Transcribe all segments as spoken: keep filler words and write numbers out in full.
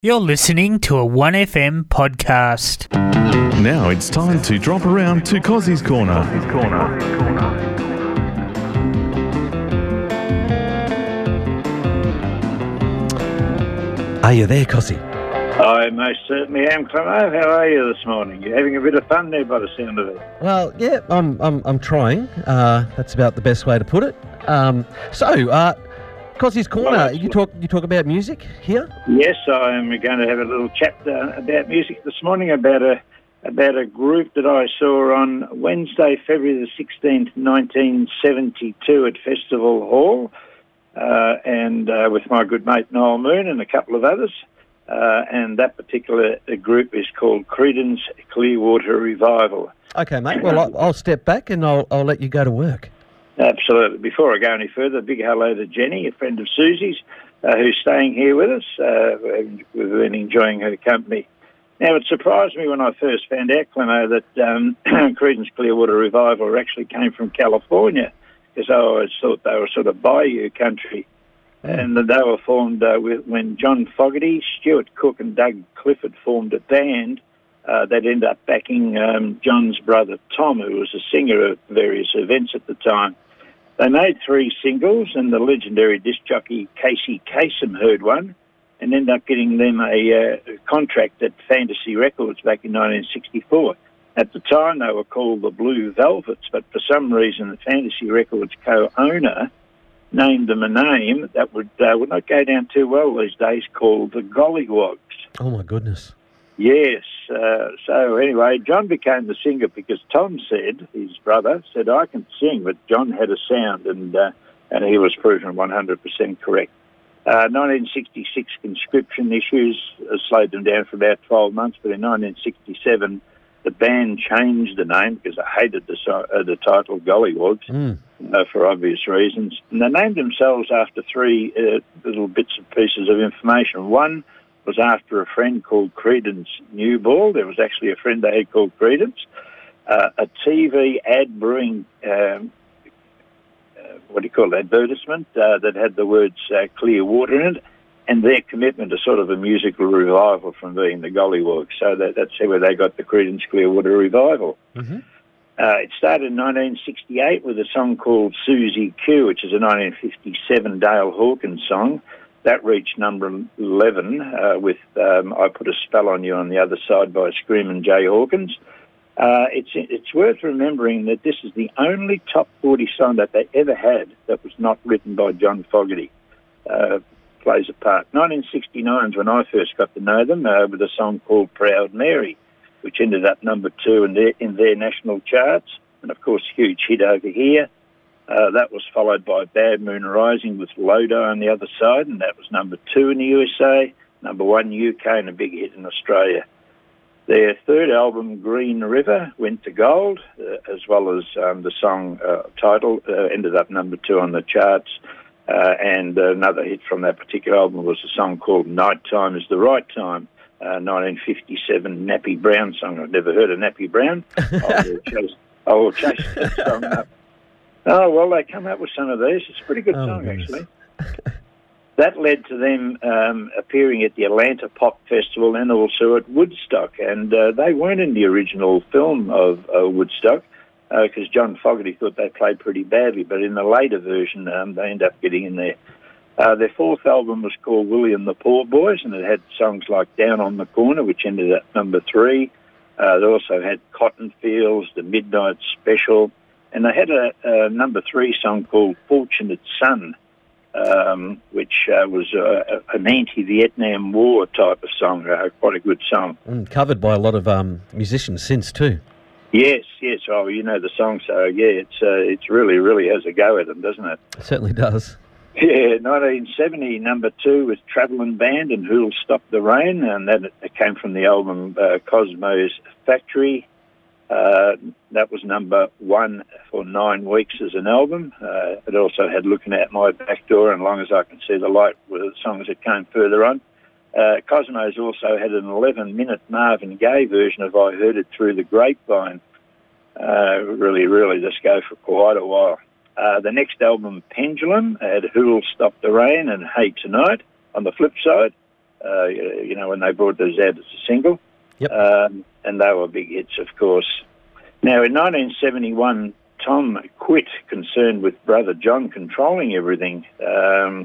You're listening to a one F M podcast. Now it's time to drop around to Cozzy's Corner. Are you there, Cozzy? I most certainly am, Clemo. How are you this morning? You're having a bit of fun there by the sound of it. Well, yeah, I'm I'm, I'm trying. Uh, that's about the best way to put it. Um, so, uh, Cozzy's Corner, well, you talk you talk about music here? Yes, I'm going to have a little chat uh, about music this morning, about a about a group that I saw on Wednesday, February the sixteenth, nineteen seventy-two at Festival Hall, uh, and uh, with my good mate Noel Moon and a couple of others. Uh, and that particular group is called Creedence Clearwater Revival. Okay, mate. Well, I'll, I'll step back and I'll I'll let you go to work. Absolutely. Before I go any further, a big hello to Jenny, a friend of Susie's, uh, who's staying here with us. Uh, we've been enjoying her company. Now, it surprised me when I first found out, Clemo, that um, Creedence Clearwater Revival actually came from California, because I always thought they were sort of bayou country. And they were formed uh, with, when John Fogerty, Stuart Cook and Doug Clifford formed a band uh, that ended up backing um, John's brother Tom, who was a singer at various events at the time. They made three singles, and the legendary disc jockey Casey Kasem heard one and ended up getting them a uh, contract at Fantasy Records back in nineteen sixty-four. At the time, they were called the Blue Velvets, but for some reason, the Fantasy Records co-owner named them a name that would uh, would not go down too well these days, called the Gollywogs. Oh, my goodness. Yes. Uh, so anyway, John became the singer because Tom said, his brother, said, I can sing, but John had a sound, and uh, and he was proven one hundred percent correct. Uh, nineteen sixty-six conscription issues uh, slowed them down for about twelve months, but in nineteen sixty-seven, the band changed the name because they hated the, uh, the title Gollywogs. Mm. Uh, for obvious reasons. And they named themselves after three uh, little bits and pieces of information. One was after a friend called Creedence Newball. There was actually a friend they had called Creedence. Uh, a T V ad brewing, um, uh, what do you call it, advertisement uh, that had the words uh, clear water in it, and their commitment to sort of a musical revival from being the Gollywogs. So that, that's where they got the Creedence Clearwater Revival. Mm-hmm. Uh, it started in nineteen sixty-eight with a song called Susie Q, which is a nineteen fifty-seven Dale Hawkins song. That reached number eleven uh, with um, I Put a Spell on You on the Other Side by Screamin' Jay Hawkins. Uh, it's it's worth remembering that this is the only top forty song that they ever had that was not written by John Fogerty. Uh, plays a part. nineteen sixty-nine is when I first got to know them uh, with a song called Proud Mary, which ended up number two in their, in their national charts. And, of course, huge hit over here. Uh, that was followed by Bad Moon Rising with Lodi on the other side, and that was number two in the U S A, number one U K, and a big hit in Australia. Their third album, Green River, went to gold, uh, as well as um, the song uh, title uh, ended up number two on the charts. Uh, and another hit from that particular album was a song called Nighttime is the Right Time. Uh, nineteen fifty-seven Nappy Brown song. I've never heard of Nappy Brown. I will chase, I will chase that song up. Oh, well, they come up with some of these. It's a pretty good oh, song, actually. That led to them um, appearing at the Atlanta Pop Festival and also at Woodstock. And uh, they weren't in the original film of uh, Woodstock because uh, John Fogerty thought they played pretty badly. But in the later version, um, they ended up getting in there. Uh, their fourth album was called Willie and the Poor Boys, and it had songs like Down on the Corner, which ended at number three. Uh, they also had Cotton Fields, The Midnight Special, and they had a, a number three song called Fortunate Son, um, which uh, was uh, an anti-Vietnam War type of song, uh, quite a good song. Mm, covered by a lot of um, musicians since too. Yes, yes. Oh, you know the song, so yeah, it's uh, it's really, really has a go at them, doesn't it? It certainly does. Yeah, nineteen seventy, number two was Travelling Band and Who'll Stop the Rain, and that it came from the album uh, Cosmo's Factory. Uh, that was number one for nine weeks as an album. Uh, it also had Looking Out My Back Door and Long As I Can See the Light were the songs that came further on. Uh, Cosmo's also had an eleven-minute Marvin Gaye version of I Heard It Through the Grapevine. Uh, really, really just go for quite a while. Uh, the next album, Pendulum, had Who'll Stop the Rain and Hey Tonight on the flip side. uh, you know, when they brought those out as a single. Yep. Um, and they were big hits, of course. Now, in nineteen seventy-one, Tom quit, concerned with brother John controlling everything. Um,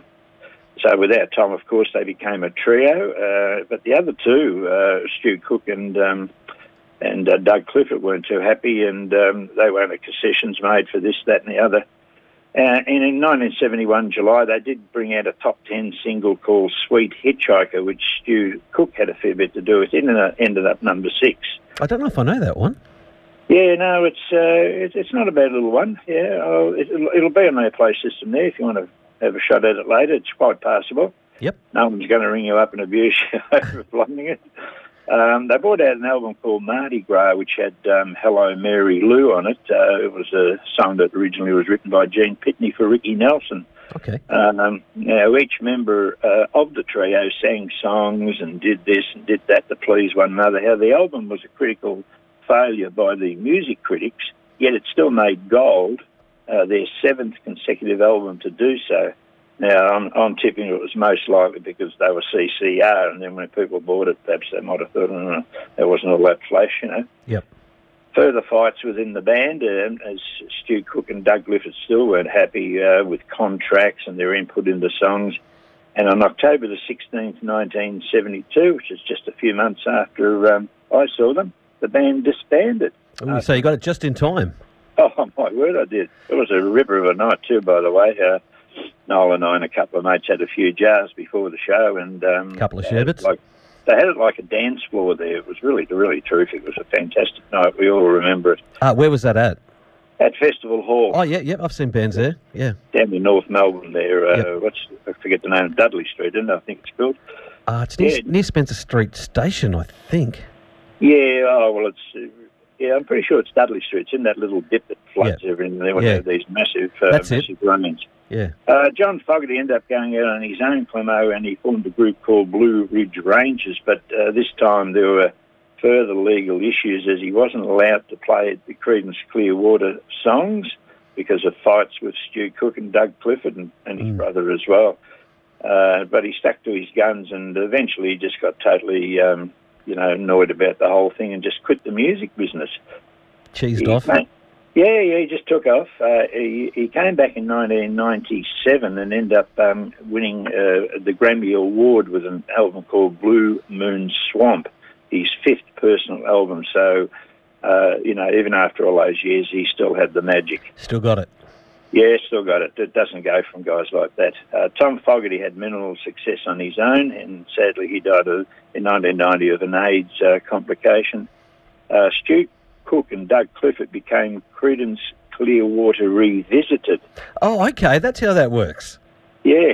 so without Tom, of course, they became a trio. Uh, but the other two, uh, Stu Cook and um, and uh, Doug Clifford, weren't too happy, and um, they wanted concessions made for this, that, and the other. Uh, and in nineteen seventy-one, July, they did bring out a top ten single called Sweet Hitchhiker, which Stu Cook had a fair bit to do with it, and it ended up number six. I don't know if I know that one. Yeah, no, it's uh, it's, it's not a bad little one. Yeah, oh, it, it'll, it'll be on their play system there if you want to have a shot at it later. It's quite passable. Yep. No one's going to ring you up and abuse you over playing it. Um, they brought out an album called Mardi Gras, which had um, Hello Mary Lou on it. Uh, it was a song that originally was written by Gene Pitney for Ricky Nelson. Okay. Um, now, each member uh, of the trio sang songs and did this and did that to please one another. How the album was a critical failure by the music critics, yet it still made gold, uh, their seventh consecutive album to do so. Now, I'm, I'm tipping it was most likely because they were C C R, and then when people bought it, perhaps they might have thought, oh, there wasn't all that flash, you know. Yep. Further fights within the band, um, as Stu Cook and Doug Clifford still weren't happy uh, with contracts and their input into songs. And on October the sixteenth, nineteen seventy-two, which is just a few months after um, I saw them, the band disbanded. Ooh, so you got it just in time. Oh, my word, I did. It was a ripper of a night too, by the way. Uh, Noel and I and a couple of mates had a few jars before the show, and um, A couple of they had it sherbets. Like, they had it like a dance floor there. It was really, really terrific. It was a fantastic night. We all remember it. Uh, where was that at? At Festival Hall. Oh, yeah, yeah, I've seen bands there. Yeah. Down in North Melbourne there. Uh, Yep. what's I forget the name, Dudley Street, isn't it? I think it's called. Uh, it's near, Yeah. near Spencer Street Station, I think. Yeah, oh, well, it's... Uh, yeah, I'm pretty sure it's Dudley Street. It's in that little dip that floods Yeah. everything. They would Yeah. have these massive, uh, That's it. massive run-ins. Yeah. Uh, John Fogerty ended up going out on his own, Clemo, and he formed a group called Blue Ridge Rangers, but uh, this time there were further legal issues as he wasn't allowed to play the Creedence Clearwater songs because of fights with Stu Cook and Doug Clifford and, and his Mm. brother as well. Uh, but he stuck to his guns, and eventually he just got totally, um, you know, annoyed about the whole thing and just quit the music business. Cheesed He off. came- Yeah, yeah, he just took off. Uh, he, he came back in nineteen ninety-seven and ended up um, winning uh, the Grammy Award with an album called Blue Moon Swamp, his fifth personal album. So, uh, you know, even after all those years, he still had the magic. Still got it. Yeah, still got it. It doesn't go from guys like that. Uh, Tom Fogerty had minimal success on his own, and sadly he died of, in nineteen ninety of an AIDS uh, complication. Uh, Stu Cook and Doug Clifford became Creedence Clearwater Revisited. Oh, okay. That's how that works. Yeah,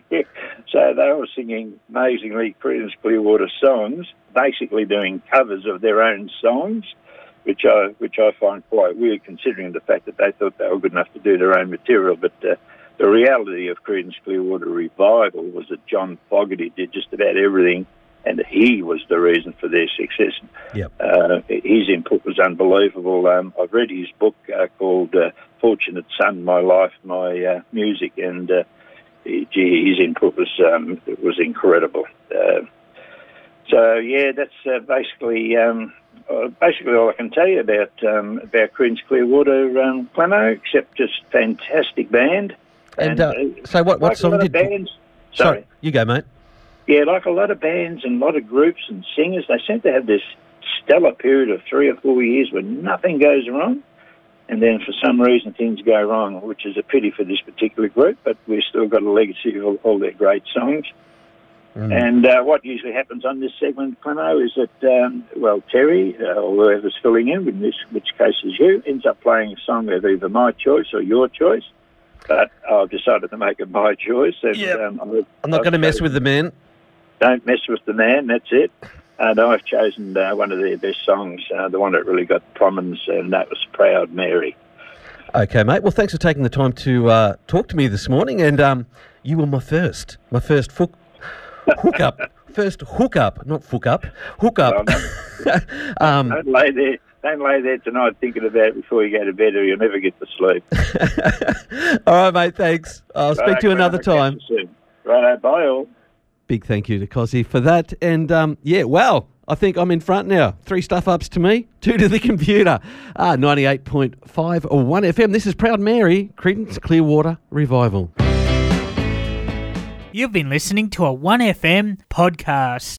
so they were singing amazingly Creedence Clearwater songs, basically doing covers of their own songs, which I which I find quite weird considering the fact that they thought they were good enough to do their own material. But uh, the reality of Creedence Clearwater Revival was that John Fogerty did just about everything, and he was the reason for their success. Yep. Uh, his input was unbelievable. Um, I've read his book uh, called uh, Fortunate Son, My Life, My uh, Music, and uh, gee, his input was um, was incredible. Uh, so, yeah, that's uh, basically um, uh, basically all I can tell you about um, about Creedence Clearwater, um, Clemo, except just fantastic band. And, uh, so what, what like a song lot of did... bands, sorry. Sorry, you go, mate. Yeah, like a lot of bands and a lot of groups and singers, they seem to have this stellar period of three or four years where nothing goes wrong, and then for some reason things go wrong, which is a pity for this particular group, but we've still got a legacy of all, all their great songs. Mm. And uh, what usually happens on this segment, Clemo, is that, um, well, Terry, uh, or whoever's filling in, in this, which case is you, ends up playing a song of either my choice or your choice. But I've decided to make it my choice. And, Yep. um, I've, I'm not I've going to mess chosen- with the man. Don't Mess With the Man, that's it. And I've chosen uh, one of their best songs, uh, the one that really got prominence, and that was Proud Mary. Okay, mate. Well, thanks for taking the time to uh, talk to me this morning. And um, you were my first, my first hook, hook up, first hook up, not hook up, hook up. um, Don't lay there. Don't lay there tonight thinking about it before you go to bed, or you'll never get to sleep. all right, mate. Thanks. I'll speak to you another time. Righto, bye all. Big thank you to Cozzy for that. And, um, yeah, well, I think I'm in front now. Three stuff-ups to me, two to the computer. Ah, ninety-eight point five or one F M. This is Proud Mary, Creedence Clearwater Revival. You've been listening to a one F M podcast.